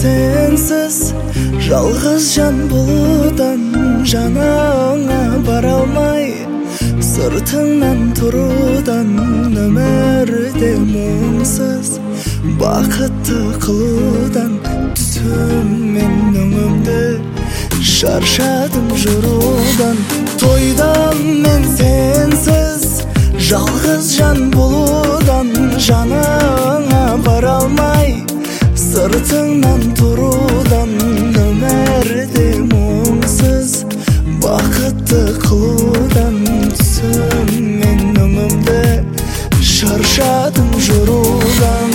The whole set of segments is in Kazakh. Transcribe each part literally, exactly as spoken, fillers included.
сенсіз жалғыз жан болудан жаныңа бара алмай, сыртыңнан тұрудан өмірде мұңсыз бақытты қылудан түсім мен өңімді шаршадым жүрудан. Тойдан мен сенсіз жалғыз жан болудан жаныңа бара алмай, сыртыңнан тұрудан өмірде мұңсыз бақытты қылудан түсім мен өңімді шаршадым жүрудан.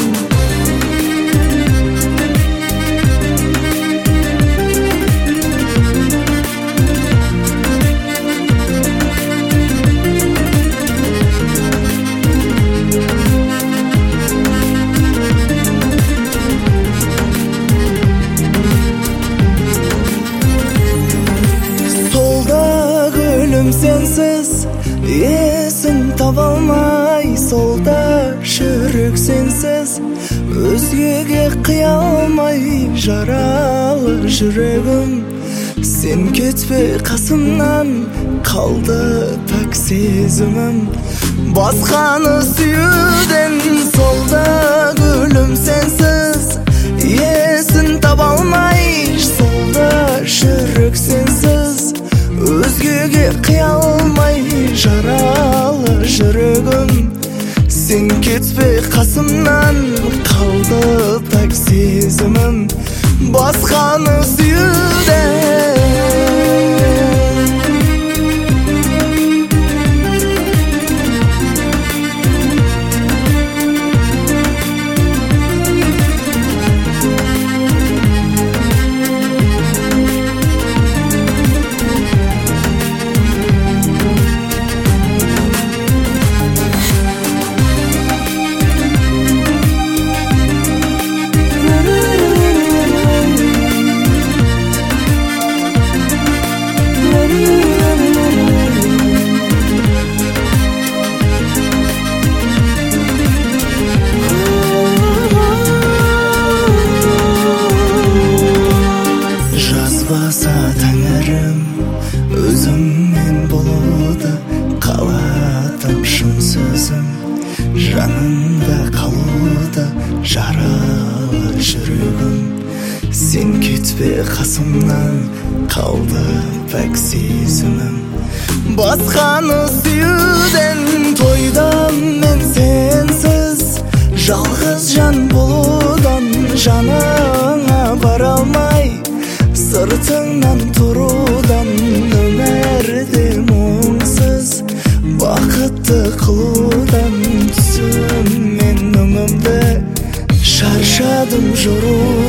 Сенсіз есін таба алмай, солда жүрек сенсіз өзгеге қия алмай, жаралы жүрегім сен кетпей қасымнан, қалды пәк сезімім басқаны сүюден. Солда гүлім сенсіз есін таба алмай, солда жүрек сенсіз өзгеге қия алмай, жаралы жүрегім сен кетпей қасымнан, қалды пәк сезімім басқаны сүюден. Жазбаса тәңірім өзіңмен болуды қаладым шын сөзім, жаныңда қалуды жаралы жүрегім сен кетпе қасымнан, қалды пәк сезімім басқаны сүюден. Тойдан мен сенсіз жалғыз жан болудан жаныңа бара алмай, сыртыңнан тұрудан өмірде мұңсыз бақытты қылудан түсім мен өңімді шаршадым жүрудан.